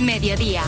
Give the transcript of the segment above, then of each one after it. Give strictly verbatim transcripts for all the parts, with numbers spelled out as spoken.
Mediodía.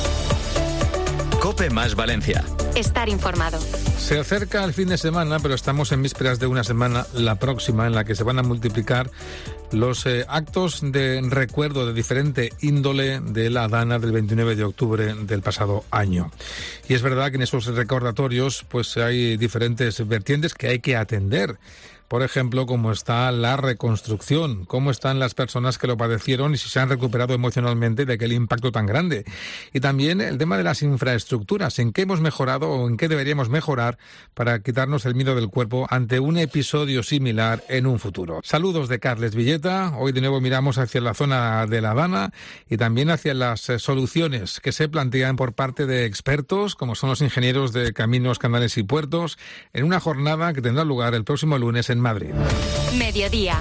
COPE más Valencia. Estar informado. Se acerca el fin de semana, pero estamos en vísperas de una semana, la próxima, en la que se van a multiplicar los eh, actos de recuerdo de diferente índole de la Dana del veintinueve de octubre del pasado año. Y es verdad que en esos recordatorios pues hay diferentes vertientes que hay que atender. Por ejemplo, cómo está la reconstrucción, cómo están las personas que lo padecieron y si se han recuperado emocionalmente de aquel impacto tan grande. Y también el tema de las infraestructuras, en qué hemos mejorado o en qué deberíamos mejorar para quitarnos el miedo del cuerpo ante un episodio similar en un futuro. Saludos de Carles Villeta. Hoy de nuevo miramos hacia la zona de la Dana y también hacia las eh, soluciones que se plantean por parte de expertos, como son los ingenieros de caminos, canales y puertos, en una jornada que tendrá lugar el próximo lunes en Madrid. Mediodía.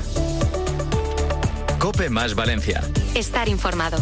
COPE más Valencia. Estar informado.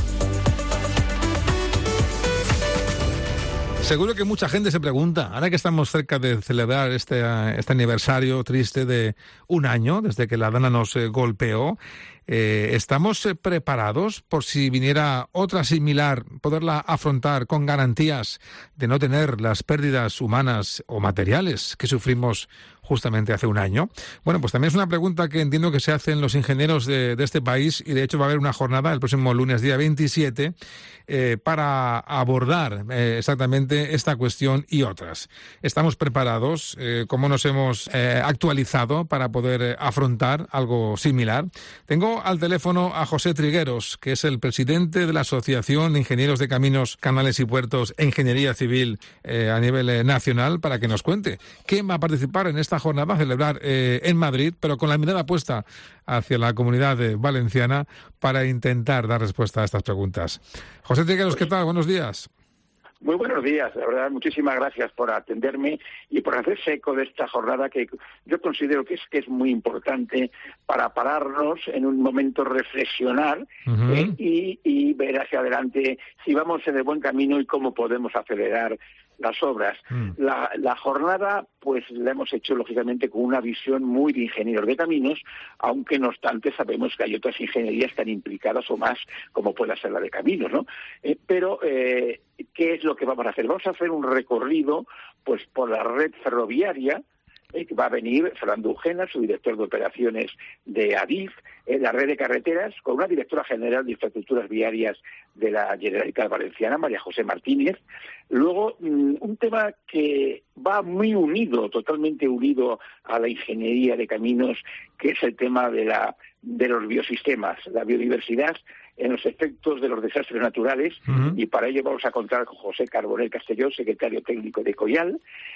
Seguro que mucha gente se pregunta, ahora que estamos cerca de celebrar este, este aniversario triste de un año desde que la Dana nos eh, golpeó, eh, ¿estamos eh, preparados por si viniera otra similar, poderla afrontar con garantías de no tener las pérdidas humanas o materiales que sufrimos justamente hace un año? Bueno, pues también es una pregunta que entiendo que se hacen los ingenieros de, de este país y de hecho va a haber una jornada el próximo lunes, día veintisiete, eh, para abordar eh, exactamente esta cuestión y otras. ¿Estamos preparados? Eh, ¿Cómo nos hemos eh, actualizado para poder eh, afrontar algo similar? Tengo al teléfono a José Trigueros, que es el presidente de la Asociación de Ingenieros de Caminos, Canales y Puertos e Ingeniería Civil eh, a nivel eh, nacional, para que nos cuente quién va a participar en esta jornada a celebrar eh, en Madrid, pero con la mirada puesta hacia la comunidad eh, valenciana para intentar dar respuesta a estas preguntas. José Trigueros, ¿qué tal? Buenos días. Muy buenos días, la verdad, muchísimas gracias por atenderme y por hacerse eco de esta jornada que yo considero que es que es muy importante para pararnos en un momento, reflexionar uh-huh. eh, y, y ver hacia adelante si vamos en el buen camino y cómo podemos acelerar las obras. Mm. La, la jornada, pues, la hemos hecho, lógicamente, con una visión muy de ingenieros de caminos, aunque, no obstante, sabemos que hay otras ingenierías tan implicadas o más, como pueda ser la de caminos, ¿no? Eh, pero, eh, ¿qué es lo que vamos a hacer? Vamos a hacer un recorrido, pues, por la red ferroviaria. Eh, que va a venir Fernando Ujena, su director de operaciones de Adif, eh, la red de carreteras, con una directora general de infraestructuras viarias de la Generalitat Valenciana, María José Martínez. Luego, mmm, un tema que va muy unido, totalmente unido a la ingeniería de caminos, que es el tema de la de los biosistemas, la biodiversidad en los efectos de los desastres naturales, uh-huh. y para ello vamos a contar con José Carbonell Castelló, secretario técnico de COIAL,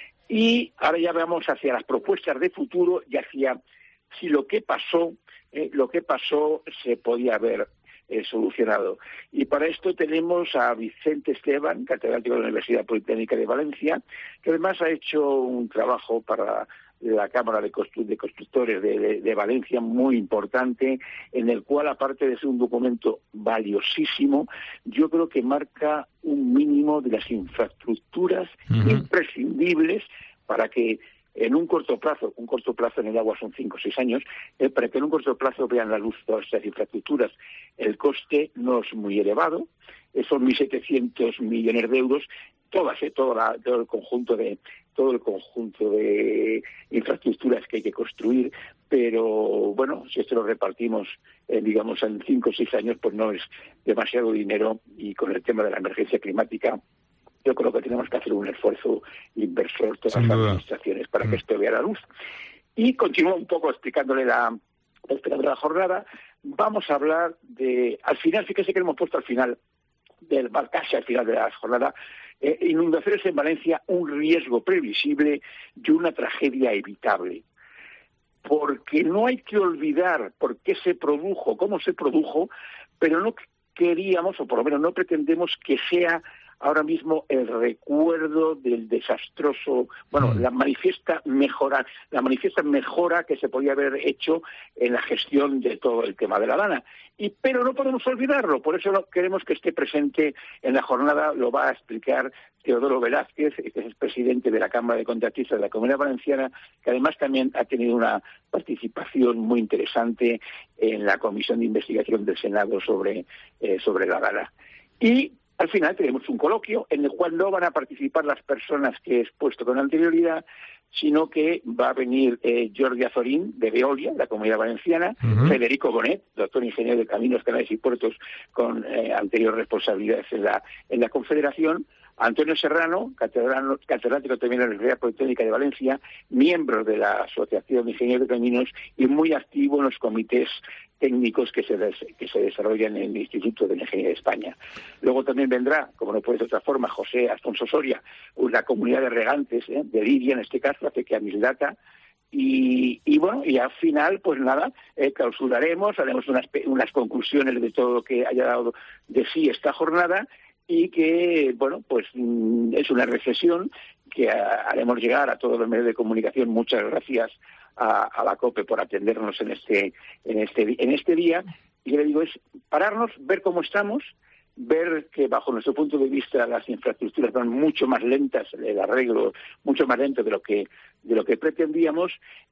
y ahora ya vamos hacia las propuestas de futuro y hacia si lo que pasó, eh, lo que pasó se podía haber eh, solucionado. Y para esto tenemos a Vicente Esteban, catedrático de la Universidad Politécnica de Valencia, que además ha hecho un trabajo para la Cámara de, Constru- de Constructores de, de, de Valencia muy importante, en el cual, aparte de ser un documento valiosísimo, yo creo que marca un mínimo de las infraestructuras uh-huh. imprescindibles para que en un corto plazo, un corto plazo en el agua son cinco o seis años, eh, para que en un corto plazo vean la luz todas estas infraestructuras. El coste no es muy elevado, eh, son mil setecientos millones de euros, todas, eh, todo, la, todo el conjunto de todo el conjunto de infraestructuras que hay que construir, pero bueno, si esto lo repartimos, eh, digamos, en cinco o seis años, pues no es demasiado dinero, y con el tema de la emergencia climática, yo creo que tenemos que hacer un esfuerzo inversor todas las administraciones para mm. que esto vea la luz. Y continúo un poco explicándole la, la, la jornada. Vamos a hablar de, al final, fíjese que hemos puesto al final, del casi al final de la jornada, eh, inundaciones en Valencia, un riesgo previsible y una tragedia evitable. Porque no hay que olvidar por qué se produjo, cómo se produjo, pero no queríamos, o por lo menos no pretendemos que sea ahora mismo el recuerdo del desastroso, bueno, mm. la manifiesta mejora, la manifiesta mejora que se podía haber hecho en la gestión de todo el tema de la Dana. Y pero no podemos olvidarlo, por eso no queremos que esté presente en la jornada, lo va a explicar Teodoro Velázquez, que es el presidente de la Cámara de Contratistas de la Comunidad Valenciana, que además también ha tenido una participación muy interesante en la Comisión de Investigación del Senado sobre, eh, sobre la Dana. Y Al final tenemos un coloquio en el cual no van a participar las personas que he expuesto con anterioridad, sino que va a venir eh, Jordi Azorín, de Veolia, de la Comunidad Valenciana, uh-huh. Federico Bonet, doctor ingeniero de Caminos, Canales y Puertos, con eh, anteriores responsabilidades en la, en la Confederación, Antonio Serrano, catedrático también de la Universidad Politécnica de Valencia, miembro de la Asociación de Ingenieros de Caminos y muy activo en los comités técnicos que se, des, que se desarrollan en el Instituto de Ingeniería de España. Luego también vendrá, como no puede ser de otra forma, José Alfonso Soria, una comunidad de regantes, ¿eh? de Lidia en este caso, Acequia Misdata, y, y bueno, y al final, pues nada, eh, clausuraremos, haremos unas, unas conclusiones de todo lo que haya dado de sí esta jornada, y que, bueno, pues es una reflexión que haremos llegar a todos los medios de comunicación. Muchas gracias a, a la COPE por atendernos en este, en este, en este día. Y yo le digo, es pararnos, ver cómo estamos, ver que bajo nuestro punto de vista las infraestructuras van mucho más lentas, el arreglo mucho más lento de lo que de lo que pretendíamos,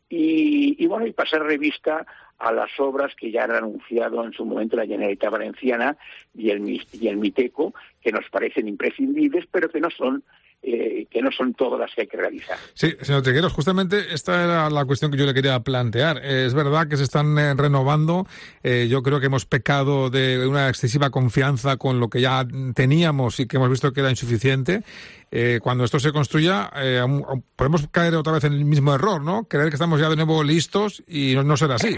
y, y bueno, y pasar revista a las obras que ya han anunciado en su momento la Generalitat Valenciana y el, y el MITECO, que nos parecen imprescindibles, pero que no son Eh, que no son todas las que hay que realizar. Sí, señor Trigueros, justamente esta era la cuestión que yo le quería plantear. Eh, es verdad que se están eh, renovando. Eh, yo creo que hemos pecado de una excesiva confianza con lo que ya teníamos y que hemos visto que era insuficiente. Eh, cuando esto se construya, eh, podemos caer otra vez en el mismo error, ¿no? Creer que estamos ya de nuevo listos y no, no será así.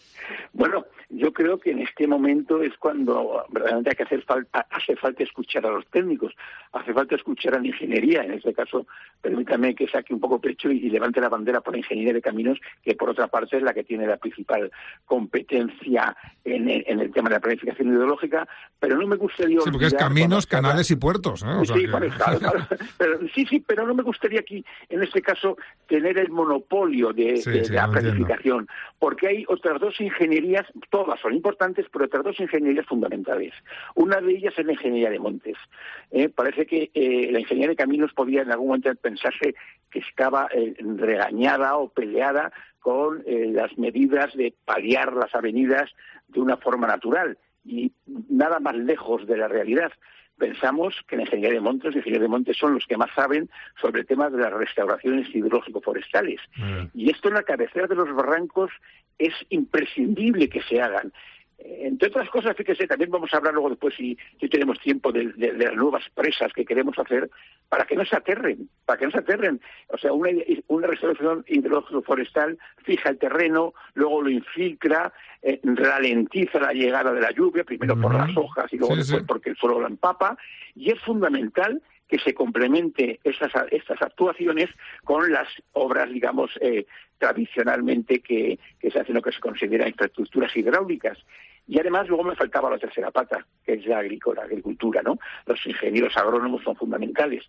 Bueno, yo creo que en este momento es cuando verdaderamente hay que hacer falta, hace falta escuchar a los técnicos, hace falta escuchar a la ingeniería. En este caso, permítame que saque un poco pecho y, y levante la bandera por la ingeniería de caminos, que por otra parte es la que tiene la principal competencia en el, en el tema de la planificación hidrológica, pero no me gustaría Sí, porque es caminos, canales y puertos, ¿eh? O sea sí, que... vale, claro, claro. Pero, sí, sí, pero no me gustaría aquí, en este caso, tener el monopolio de, sí, de, sí, de la no planificación, entiendo. Porque hay otras dos ingenierías, todas son importantes, pero otras dos ingenierías fundamentales. Una de ellas es la ingeniería de montes. Eh, parece que eh, la ingeniería de caminos podía en algún momento pensarse que estaba eh, regañada o peleada con eh, las medidas de paliar las avenidas de una forma natural, y nada más lejos de la realidad. Pensamos que la ingeniería de montes, los ingenieros de montes son los que más saben sobre el tema de las restauraciones hidrológico-forestales. Mm. Y esto en la cabecera de los barrancos es imprescindible que se hagan. Entre otras cosas, fíjese, también vamos a hablar luego después, si, si tenemos tiempo, de, de, de las nuevas presas que queremos hacer para que no se aterren, para que no se aterren. O sea, una, una restauración hidrológico-forestal fija el terreno, luego lo infiltra, eh, ralentiza la llegada de la lluvia, primero uh-huh. por las hojas y luego sí, después sí. porque el suelo lo empapa, y es fundamental que se complemente estas, estas actuaciones con las obras, digamos, eh, tradicionalmente que, que se hacen lo que se considera infraestructuras hidráulicas. Y además luego me faltaba la tercera pata, que es la agrícola, la agricultura, ¿no? Los ingenieros agrónomos son fundamentales.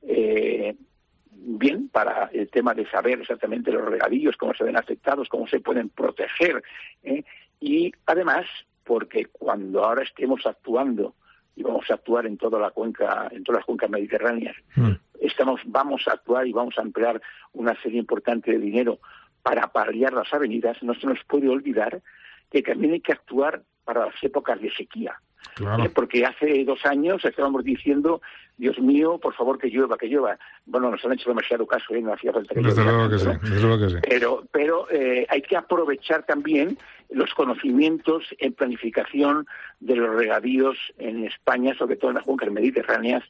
Eh, bien, para el tema de saber exactamente los regadíos, cómo se ven afectados, cómo se pueden proteger. ¿eh? Y además, porque cuando ahora estemos actuando y vamos a actuar en toda la cuenca, en todas las cuencas mediterráneas, mm. estamos, vamos a actuar y vamos a emplear una serie importante de dinero para paliar las avenidas, no se nos puede olvidar que también hay que actuar para las épocas de sequía. Claro. ¿Eh? Porque hace dos años estábamos diciendo, Dios mío, por favor que llueva, que llueva. Bueno, nos han hecho demasiado caso, ¿eh? No hacía falta que desde llueva. Luego que ¿no? sí, desde luego que sí. Pero, pero eh, hay que aprovechar también los conocimientos en planificación de los regadíos en España, sobre todo en las cuencas mediterráneas,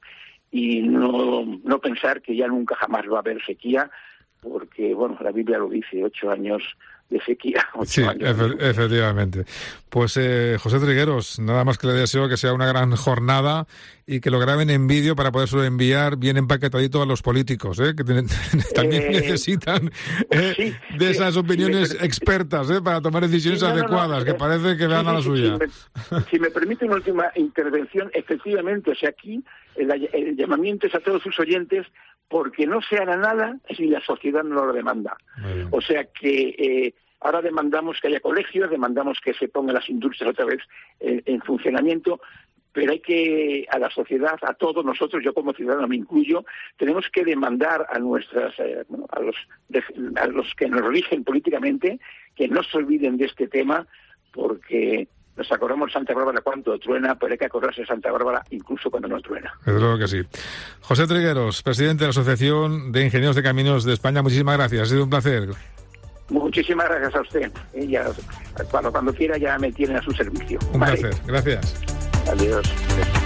y no, no pensar que ya nunca jamás va a haber sequía, porque, bueno, la Biblia lo dice, ocho años de sequía. Sí, efe- efectivamente. Pues eh, José Trigueros, nada más que le deseo que sea una gran jornada y que lo graben en vídeo para poderlo enviar bien empaquetadito a los políticos, ¿eh? que te- también eh, necesitan eh, sí, de sí, esas opiniones si me, expertas ¿eh? para tomar decisiones sí, no, adecuadas, no, no, que parece que vean sí, a la suya. Si me, si me permite una última intervención, efectivamente, o sea, aquí el, el llamamiento es a todos sus oyentes porque no se hará nada si la sociedad no lo demanda. O sea que eh, ahora demandamos que haya colegios, demandamos que se pongan las industrias otra vez eh, en funcionamiento, pero hay que, a la sociedad, a todos nosotros, yo como ciudadano me incluyo, tenemos que demandar a nuestras, eh, bueno, a los, de, a los que nos rigen políticamente, que no se olviden de este tema, porque nos acordamos de Santa Bárbara cuando truena, pero hay que acordarse de Santa Bárbara incluso cuando no truena. Desde luego que sí. José Trigueros, presidente de la Asociación de Ingenieros de Caminos de España, muchísimas gracias, ha sido un placer. Muchísimas gracias a usted. Y ya, cuando, cuando quiera ya me tienen a su servicio. Un vale. placer, gracias. Adiós.